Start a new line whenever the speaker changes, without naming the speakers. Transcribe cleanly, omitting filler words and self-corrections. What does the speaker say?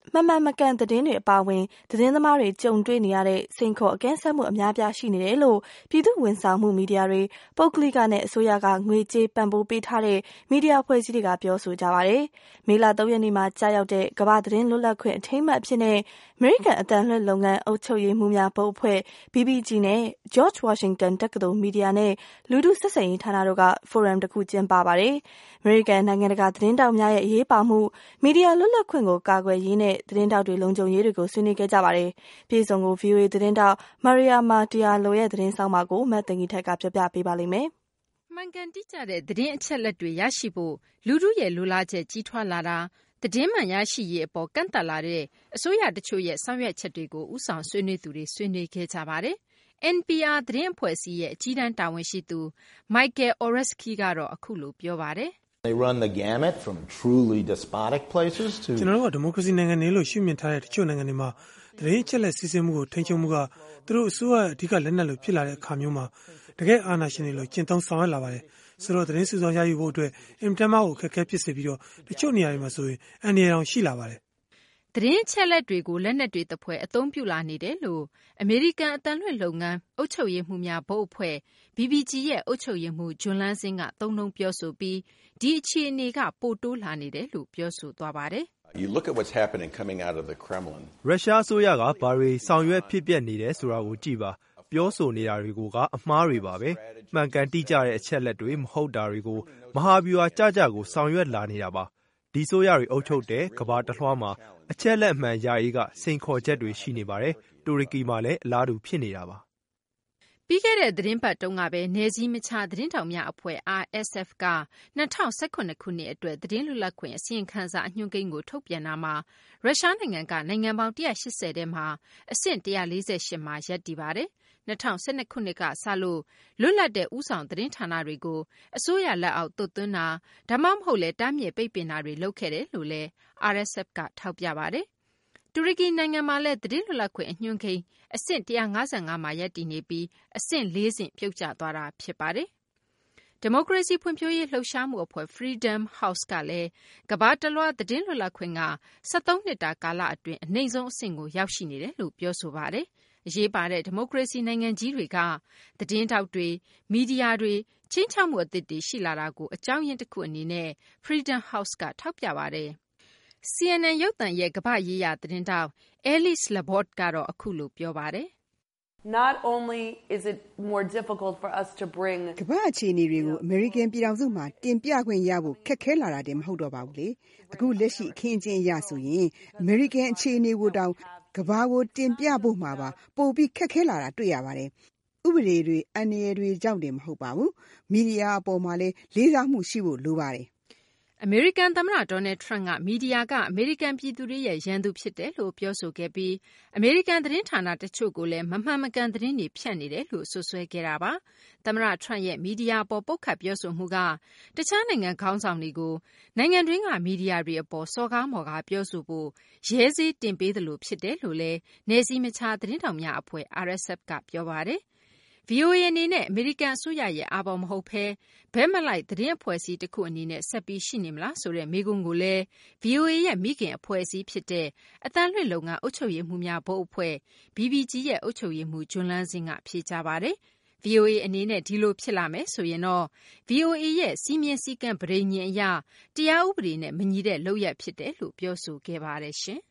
မမှန်မကန်သတင်းတွေအပါအဝင်သတင်းသမားတွေကြုံတွေ့နေရတဲ့စိန်ခေါ်အကဲဆတ်မှုအများပြားရှိနေတယ်လို့ပြည်သူ့ဝန်ဆောင်မှုမီဒီယာတွေပုဂ္ဂလိကနဲ့အစိုးရကငွေကြေးပံ့ပိုးပေးထားတဲ့မီဒီယာအဖွဲ့အစည်းတွေကပြောဆိုကြပါတယ်။မေလ 3 ရက်နေ့မှာကြာရောက်တဲ့ကမ္ဘာသတင်းလွတ်လပ်ခွင့်အထိမ်းအမှတ်အဖြစ်နဲ့အမေရိကန်အသံလွှင့်လုပ်ငန်းအုပ်ချုပ်ရေးမှူးများဘုတ်အဖွဲ့ BBG နဲ့ George Washington တက္ကသိုလ်မီဒီယာနဲ့လူထုဆက်ဆံရေးဌာနတို့ကဖိုရမ်တစ်ခုကျင်းပပါတယ်။အမေရိကန်နိုင်ငံတကာသတင်းတောက်များရဲ့အရေးပါမှုမီဒီယာလွတ်လပ်ခွင့်ကိုကာကွယ်ရေးနဲ့သတင်းတောက်တွေလုံခြုံရေးတွေကိုဆွေးနွေးခဲ့ကြပါတယ်။ပြည်စုံကို VOA သတင်းတောက် Mariama Diallo ရဲ့သတင်းဆောင်ပါကိုမတ်သိင်္ဂီထက်ကပြောပြပေးပါလိမ့်မယ်
။မှန်ကန်တိကျတဲ့သတင်းအချက်အလက်တွေရရှိဖို့လူထုရဲ့လိုလားချက်ကြီးထွားလာတာသတင်းမှန်ရရှိရေးအပေါ်ကန့်သတ်လာတဲ့အစိုးရတချို့ရဲ့ဆောင်ရွက်ချက်တွေကိုဦးဆောင်ဆွေးနွေးသူတွေဆွေးနွေးခဲ့ကြပါတယ်။ NPR သတင်းအဖွဲ့အစည်းရဲ့အကြီးတန်းတာဝန်ရှိသူ Michael Oreskes ကတော့အခုလိုပြောပါတယ်။
They run the gamut from truly despotic places to
ကျွန်တော်တို့ကဒီမိုကရေစီနိုင်ငံတွေလို့ရှုမြင်ထားတဲ့တချို့နိုင်ငံတွေမှာသတင်းအချက်အလက်စီးဆင်းမှုကိုထိန်းချုပ်မှုကသူတို့အစိုးရအဓိကလက်နက်လို့ဖြစ်လာတဲ့အခါမျိုးမှာတကယ်အာဏာရှင်တွေလို့ကျင့်သုံးဆောင်ရွက်လာပါတယ်။ဆိုတော့သတင်းစုဆောင်းရယူဖို့အတွက်အင်တာနက်ကိုခက်ခဲဖြစ်စေပြီးတော့တချို့နေရာတွေမှာဆိုရင်အန္တရာယ်တောင်ရှိလာပါတယ်
။သတင်းအချက်အလက်တွေကိုလက်နက်တွေသဖွယ်အသုံးပြုလာနေတယ်လို့အမေရိကန်အသံလွှင့်လုပ်ငန်းအုပ်ချုပ်ရေးမှူးများဘုတ်အဖွဲ့ BBG ရဲ့အုပ်ချုပ်ရေးမှူးဂျွန်လန်းစင်းကသုံးနှုန်းပြောဆိုပြီးဒီအခြေအနေကပိုတိုးလာနေတယ်လို့ပြောဆိုသွားပါတယ်။
You look at what's happening coming out of the Kremlin.
ရုရှားအစိုးရကဘာတွေဆောင်ရွက်ဖြစ်ပျက်နေတယ်ဆိုတာကိုကြည့်ပါပြောဆိုနေတာတွေကိုကအမှားတွေပါပဲမှန်ကန်တိကျတဲ့အချက်လက်တွေမဟုတ်တာတွေကိုမဟာဗျူဟာကြကြကိုဆောင်ရွက်လာနေတာပါဒီဆိုရတွေအုပ်ချုပ်တဲ့ကဘာတလွှားမှာအချက်လက်မှန်ရရေးကစိန်ခေါ်ချက်တွေရှိနေပါတယ်တူရကီမှာလည်းအလားတူဖြစ်နေတာပါ
ပြီးခဲ့တဲ့သတင်းပတ်တုန်းကပဲနယ်စည်းမခြားသတင်းတောင်များအဖွဲ့ RSF က2018ခုနှစ်အတွက်သတင်းလွတ်လပ်ခွင့်အစီရင်ခံစာအညွှန်းကိန်းကိုထုတ်ပြန်တာမှာရုရှားနိုင်ငံကနိုင်ငံပေါင်း180ထဲမှာအဆင့်148မှာရပ်တည်ပါတယ်2012ခုနှစ်ကစလို့လွတ်လပ်တဲ့ဥဆောင်သတင်းဌာနတွေကိုအစိုးရလက်အောက်သွတ်သွင်းတာဒါမှမဟုတ်လဲတားမြစ်ပိတ်ပင်တာတွေလုပ်ခဲ့တယ်လို့လဲ RSF ကထောက်ပြပါတယ်တူရကီနိုင်ငံမှာလည်းသတင်းလွတ်လပ်ခွင့်အညွှန်းကိန်းအဆင့်155မှာရပ်တည်နေပြီးအဆင့်4ဆင့်ပြုတ်ကျသွားတာဖြစ်ပါတယ်။ဒီမိုကရေစီဖွံ့ဖြိုးရေးလှုပ်ရှားမှုအဖွဲ့ Freedom House ကလည်းကမ္ဘာတလွှားသတင်းလွတ်လပ်ခွင့်က73နှစ်တာကာလအတွင်းအနိမ့်ဆုံးအဆင့်ကိုရောက်ရှိနေတယ်လို့ပြောဆိုပါတယ်။အရေးပါတဲ့ဒီမိုကရေစီနိုင်ငံကြီးတွေကသတင်းထောက်တွေမီဒီယာတွေချင်းချောက်မှုအသစ်တွေရှိလာတာကိုအကြောင်းရင်းတစ်ခုအနေနဲ့ Freedom House ကထောက်ပြပါတယ်။ CNN ရုပ်သံရဲ့ကမ္ဘာ့ရေးရာသတင်းတောက် Elise Laborde ကတော့အခုလိုပြောပါတယ်။
Not only is it more difficult for us to bring
ကမ္ဘာအခြေအနေတွေကိုအမေရိကန်ပြည်ထောင်စုမှာတင်ပြခွင့်ရဖို့ခက်ခဲလာတာတည်းမဟုတ်တော့ပါဘူးလေအခုလက်ရှိအခင်းအကျင်းအရဆိုရင်အမေရိကန်အခြေအနေကိုတောင်ကမ္ဘာကိုတင်ပြဖို့မှာပါပိုပြီးခက်ခဲလာတာတွေ့ရပါတယ်ဥပဒေတွေအန္တရာယ်တွေကြောင့်တည်းမဟုတ်ပါဘူးမီဒီယာအပေါ်မှာလည်းလေးစားမှုရှိဖို့လိုပါတယ်
အမေရိကန်သမ္မတဒေါ်နယ်ထရန့်ကမီဒီယာကအမေရိကန်ပြည်သူတွေရဲ့ရန်သူဖြစ်တယ်လို့ပြောဆိုခဲ့ပြီးအမေရိကန်သတင်းဌာနတချို့ကိုလည်းမမှန်မကန်သတင်းတွေဖြန့်နေတယ်လို့စွပ်စွဲခဲ့တာပါ။သမ္မတထရန့်ရဲ့မီဒီယာအပေါ်ပုတ်ခတ်ပြောဆိုမှုကတခြားနိုင်ငံခေါင်းဆောင်တွေကိုနိုင်ငံတွင်းကမီဒီယာတွေအပေါ်စော်ကားမော်ကားပြောဆိုဖို့ရဲဆေးတင်ပေးသလိုဖြစ်တယ်လို့လည်းနယ်စည်းမခြားသတင်းထောက်များအဖွဲ့ RSF ကပြောပါတယ်။ VOA အနေနဲ့အမေရိကန်အစိုးရရဲ့အာဘော်မဟုတ်ဘဲဘက်မလိုက်သတင်းအဖွဲ့အစည်းတစ်ခုအနေနဲ့ဆက်ပြီးရှိနေမလားဆိုတဲ့မေးခွန်းကိုလည်း VOA ရဲ့မိခင်အဖွဲ့အစည်းဖြစ်တဲ့အသံလွှင့်လုပ်ငန်းအုပ်ချုပ်ရေးမှူးများဘုတ်အဖွဲ့ BBG ရဲ့အုပ်ချုပ်ရေးမှူးဂျွန်လန်းစင်းကဖြေကြားပါတယ်။ VOA အနေနဲ့ဒီလိုဖြစ်လာမယ်ဆိုရင်တော့ VOA ရဲ့စည်းမျဉ်းစည်းကမ်းပဋိညာဉ်အရတရားဥပဒေနဲ့မညီတဲ့လုပ်ရပ်ဖြစ်တယ်လို့ပြောဆိုခဲ့ပါတယ်ရှင်